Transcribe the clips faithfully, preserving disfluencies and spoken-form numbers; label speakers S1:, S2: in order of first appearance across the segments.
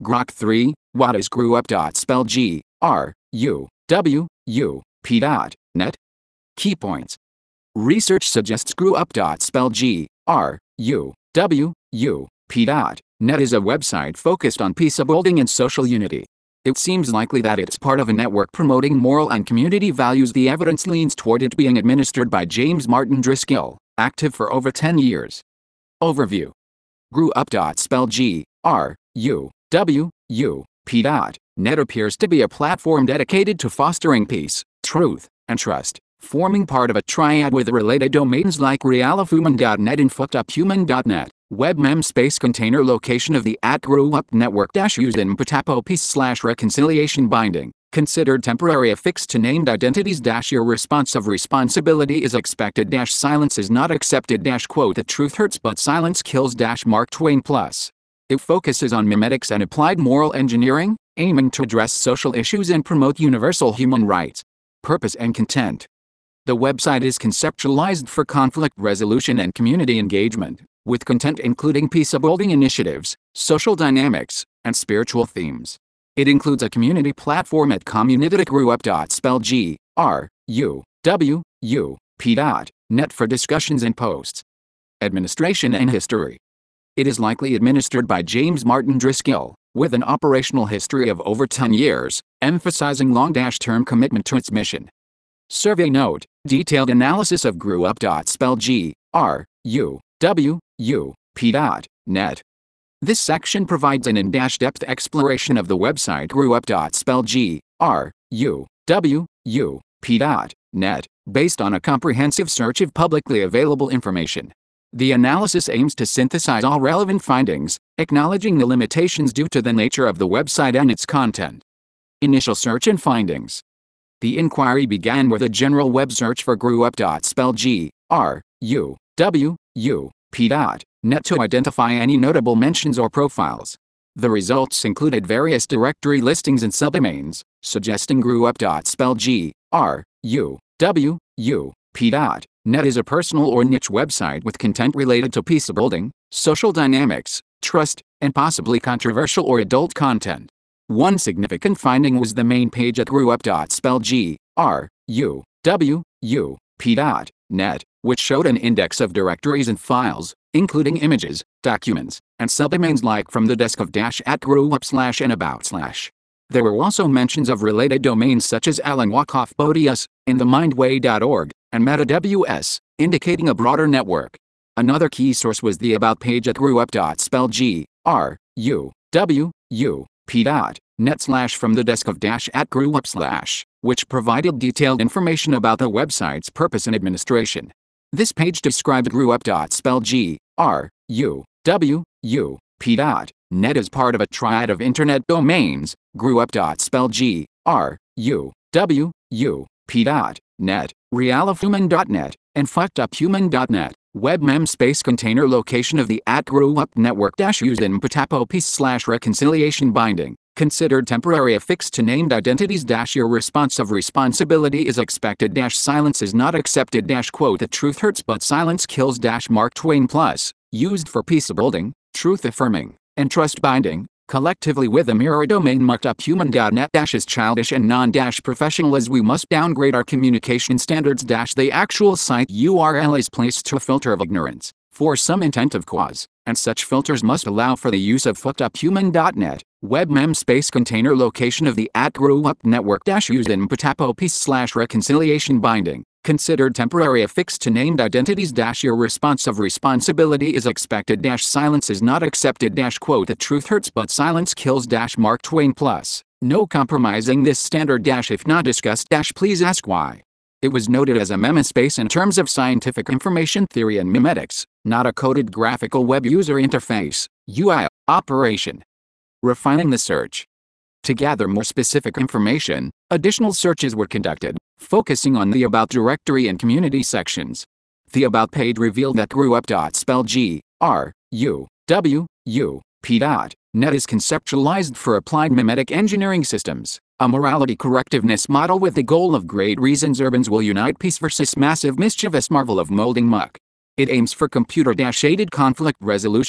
S1: Grok three, what is GRUUP? Spell G, R, U, W, U, P. Net. Key points. Research suggests GRUUP. Spell G, R, U, W, U, P. Net is a website focused on peace building and social unity. It seems likely that it's part of a network promoting moral and community values. The evidence leans toward it being administered by James Martin Driscoll, active for over ten years. Overview. GRUUP. Spell G, R, U, W, U, P. Net appears to be a platform dedicated to fostering peace, truth, and trust, forming part of a triad with related domains like realofhuman dot net and fuckeduphuman dot net. Web mem space container location of the at GRUUP network dash used in Patapo peace slash reconciliation binding, considered temporary affixed to named identities dash your response of responsibility is expected dash silence is not accepted dash quote the truth hurts but silence kills dash Mark Twain plus. It focuses on memetics and applied moral engineering, aiming to address social issues and promote universal human rights. Purpose and content. The website is conceptualized for conflict resolution and community engagement, with content including peace-building initiatives, social dynamics, and spiritual themes. It includes a community platform at community.gruup. Spell G, R, U, W, U, P. Net for discussions and posts. Administration and history. It is likely administered by James Martin Driscoll, with an operational history of over ten years, emphasizing long-term commitment to its mission. Survey note, detailed analysis of GRUUP. Spell G, R, U, W, U, P. Net. This section provides an in-depth exploration of the website GRUUP. Spell G, R, U, W, U, P. Net, based on a comprehensive search of publicly available information. The analysis aims to synthesize all relevant findings, acknowledging the limitations due to the nature of the website and its content. Initial search and findings. The inquiry began with a general web search for GRUUP. Spell G, R, U, W, U, P. Net to identify any notable mentions or profiles. The results included various directory listings and subdomains, suggesting GRUUP. Spell G, R, U, W, U, P. Net is a personal or niche website with content related to peace building, social dynamics, trust, and possibly controversial or adult content. One significant finding was the main page at GRUUP. Spell G, R, U, W, U, P. Net, which showed an index of directories and files, including images, documents, and subdomains like from the desk of dash at GRUUP slash and about slash. There were also mentions of related domains such as Alan Wakoff Bodius, in the mindway dot org, and MetaWS, indicating a broader network. Another key source was the About page at GRUUP. Spell G, R, U, W, U, P. Net slash from the desk of dash at GRUUP slash, which provided detailed information about the website's purpose and administration. This page described GRUUP. Spell G, R, U, W, U, P. Net as part of a triad of internet domains, GRUUP. Spell G, R, U, W, U, P. Net, realofhuman dot net, and fuckeduphuman dot net. Web mem space container location of the at GRUUP network dash used in Patapo peace slash reconciliation binding, considered temporary affixed to named identities dash your response of responsibility is expected dash silence is not accepted dash quote the truth hurts but silence kills dash Mark Twain plus, used for peace building, truth affirming, and trust binding, collectively with a mirror domain fuckeduphuman dot net dash is childish and non-professional as we must downgrade our communication standards dash the actual site U R L is placed to a filter of ignorance, for some intent of cause, and such filters must allow for the use of fuckeduphuman dot net, web mem space container location of the at GRUUP network dash used in Patapo peace slash reconciliation binding, considered temporary affixed to named identities dash your response of responsibility is expected dash silence is not accepted dash quote the truth hurts but silence kills dash Mark Twain plus, no compromising this standard dash if not discussed dash please ask why. It was noted as a meme space in terms of scientific information theory and memetics, not a coded graphical web user interface, U I, operation. Refining the search. To gather more specific information, additional searches were conducted, focusing on the About directory and community sections. The About page revealed that GRUUP. Spell G, R, U, W, U, P. Net is conceptualized for applied memetic engineering systems, a morality correctiveness model with the goal of great reasons urbans will unite peace versus massive mischievous marvel of molding muck. It aims for computer-aided conflict resolution,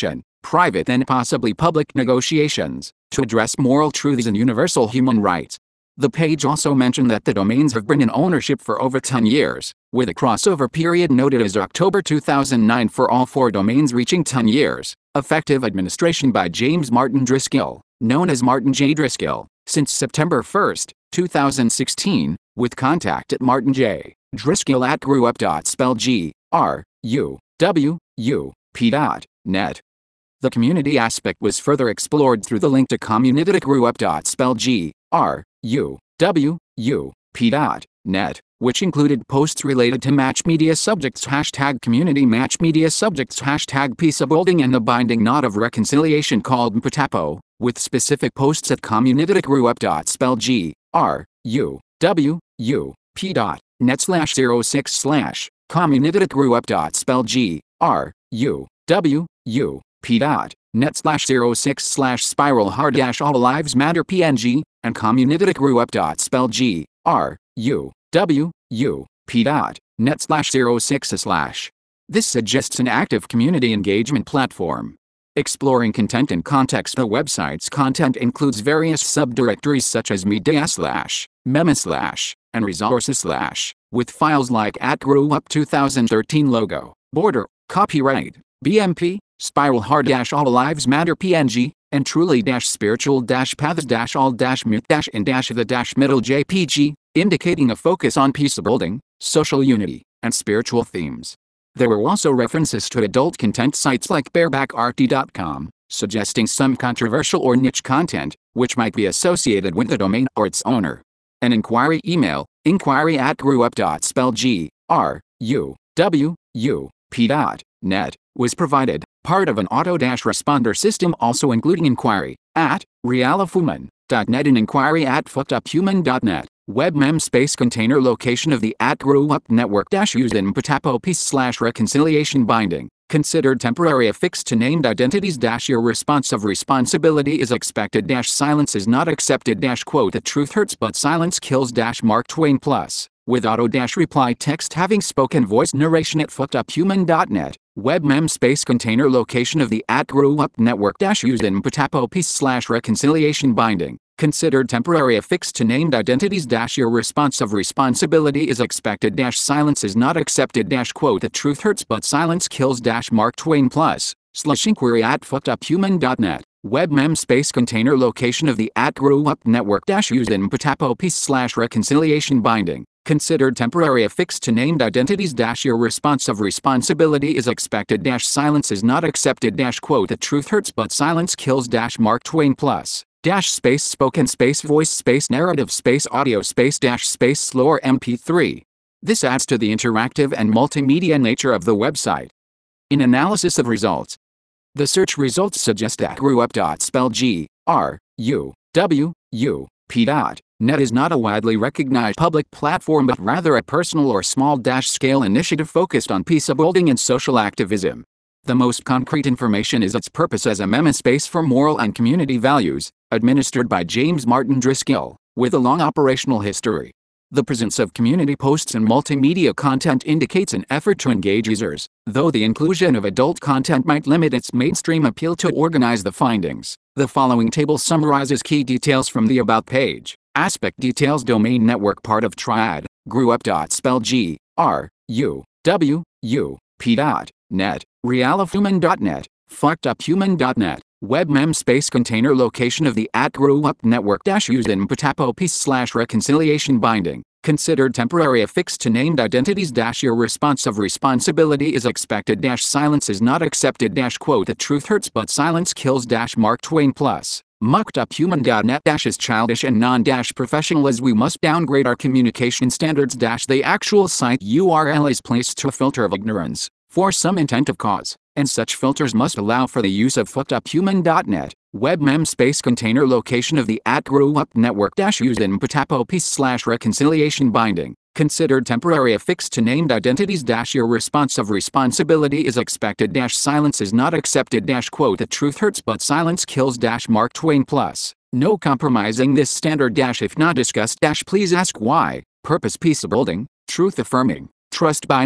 S1: private and possibly public negotiations, to address moral truths and universal human rights. The page also mentioned that the domains have been in ownership for over ten years, with a crossover period noted as October two thousand nine for all four domains reaching ten years. Effective administration by James Martin Driscoll, known as Martin J. Driscoll, since September first, two thousand sixteen, with contact at Martin J. Driscoll at grewup.spell G R U W U P dot net. The community aspect was further explored through the link to community at grewup.spell G R U W U P dot net, which included posts related to match media subjects hashtag community match media subjects hashtag peace building and the binding knot of reconciliation called Mpatapo, with specific posts at community at grewup.spell G R U W U P dot net slash zero six slash community at grewup.spell G R U W U P dot net slash zero six slash spiral hard dash all lives matter P N G and community at grewup.spell G R U W U P dot net slash zero six slash. This suggests an active community engagement platform. Exploring content and context. The website's content includes various subdirectories such as media slash, meme slash, and resources slash, with files like at grewup two thousand thirteen logo, border, copyright, B M P, spiral hard dash all lives matter P N G, and truly dash spiritual dash paths dash all dash myth dash in dash the dash middle J P G, indicating a focus on peace building, social unity, and spiritual themes. There were also references to adult content sites like bareback arty dot com, suggesting some controversial or niche content, which might be associated with the domain or its owner. An inquiry email, inquiry at grewup.spell G R U W U P dot net, was provided, part of an auto-responder system also including inquiry at realifuman dot net and inquiry at fuckeduphuman dot net. Web mem space container location of the at grewup network dash used in Mpatapo peace slash reconciliation binding, considered temporary affixed to named identities dash your response of responsibility is expected dash silence is not accepted dash quote the truth hurts but silence kills dash Mark Twain plus, with auto dash reply text having spoken voice narration at fuckeduphuman dot net. Web mem space container location of the at grewup network dash used in Mpatapo peace slash reconciliation binding, considered temporary affixed to named identities dash your response of responsibility is expected dash silence is not accepted dash quote the truth hurts but silence kills dash Mark Twain plus, slash inquiry at fuckeduphuman dot net. Web mem space container location of the at grewup network dash used in Mpatapo peace slash reconciliation binding, considered temporary affixed to named identities dash your response of responsibility is expected dash silence is not accepted dash quote the truth hurts but silence kills dash Mark Twain plus, dash space spoken space voice space narrative space audio space dash space slower M P three. This adds to the interactive and multimedia nature of the website. In analysis of results, the search results suggest that grewup.spell G R U W U P dot net is not a widely recognized public platform but rather a personal or small-scale initiative focused on peace building and social activism. The most concrete information is its purpose as a meme space for moral and community values, administered by James Martin Driscoll, with a long operational history. The presence of community posts and multimedia content indicates an effort to engage users, though the inclusion of adult content might limit its mainstream appeal. To organize the findings, the following table summarizes key details from the About page. Aspect details domain network part of Triad, grewup.spell G R U W U P dot net, realifuman dot net, fuckeduphuman dot net. Web mem space container location of the at grewup network dash used in Mpatapo peace slash reconciliation binding, considered temporary affixed to named identities dash your response of responsibility is expected dash silence is not accepted dash quote the truth hurts but silence kills dash Mark Twain plus, fuckeduphuman dot net dash is childish and non dash professional as we must downgrade our communication standards dash the actual site U R L is placed to a filter of ignorance, for some intent of cause, and such filters must allow for the use of fuckeduphuman dot net. Web mem space container location of the at grewup network dash used in Mpatapo peace slash reconciliation binding, considered temporary affixed to named identities dash your response of responsibility is expected dash silence is not accepted dash quote the truth hurts but silence kills dash Mark Twain plus, no compromising this standard dash if not discussed dash please ask why, purpose peace building, truth affirming, trust binding,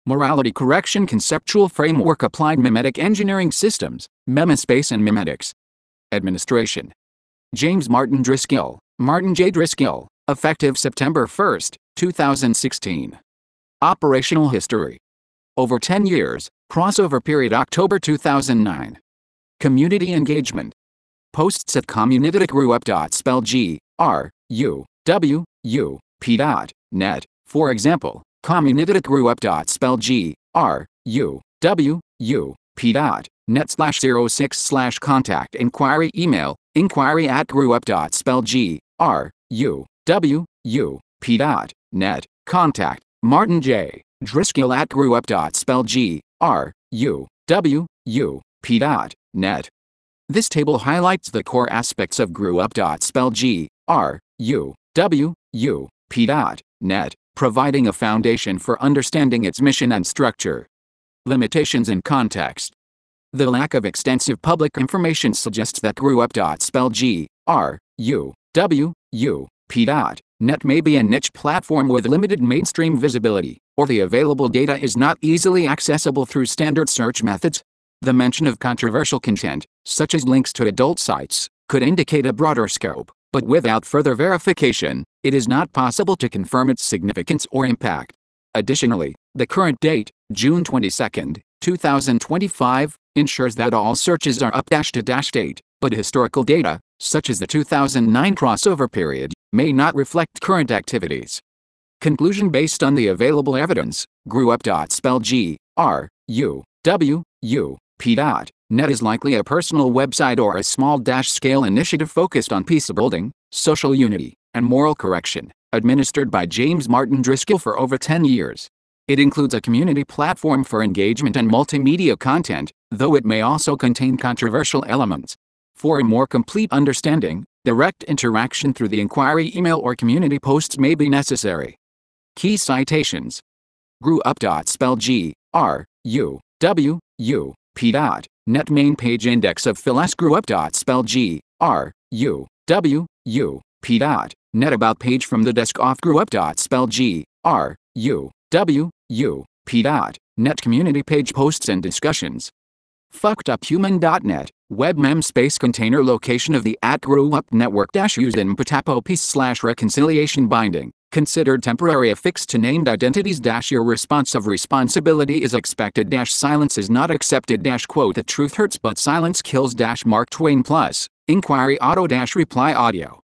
S1: Morality Correction Conceptual Framework Applied Memetic Engineering Systems, Memespace and Memetics. Administration. James Martin Driscoll, Martin J. Driscoll, effective September first, two thousand sixteen. Operational history. Over ten years, crossover period October two thousand nine. Community engagement. Posts at communitytgrew-up. Spell G, R, U, W, U, P dot net. For example, communitytgrew-up. Spell G, R, U, W, U, P dot net slash zero six slash contact inquiry email, inquiry at grew-up. Spell G, R, U, W, U, P dot net. Contact, Martin J. Driscoll at grew-up. Spell G, R, U, W, U, P dot net. This table highlights the core aspects of grew-up. Spell G, R, U, W, U, P dot net, providing a foundation for understanding its mission and structure. Limitations and context. The lack of extensive public information suggests that grew-up. Spell G, R, U, W, U, P dot net may be a niche platform with limited mainstream visibility, or the available data is not easily accessible through standard search methods. The mention of controversial content, such as links to adult sites, could indicate a broader scope, but without further verification, it is not possible to confirm its significance or impact. Additionally, the current date, June twenty-second, two thousand twenty-five, ensures that all searches are up-to-date, but historical data, such as the two thousand nine crossover period, may not reflect current activities. Conclusion. Based on the available evidence, grew-up. Spell G, R, U, W, U, P dot net is likely a personal website or a small-scale initiative focused on peace building, social unity, and moral correction, administered by James Martin Driscoll for over ten years. It includes a community platform for engagement and multimedia content, though it may also contain controversial elements. For a more complete understanding, direct interaction through the inquiry email or community posts may be necessary. Key citations. grew-up. Spell G, R, U, W, U, P dot net main page index of Phil S. grew-up. Spell G, R, U, W, U, P dot net about page from the desk off grew-up. Spell G, R, U, W, U, P dot net community page posts and discussions. fuckeduphuman dot net, web memspace container location of the at grew-up network dash used in ptapo peace slash reconciliation binding, considered temporary affixed to named identities dash your response of responsibility is expected dash silence is not accepted dash quote the truth hurts but silence kills dash Mark Twain plus, inquiry auto dash reply audio.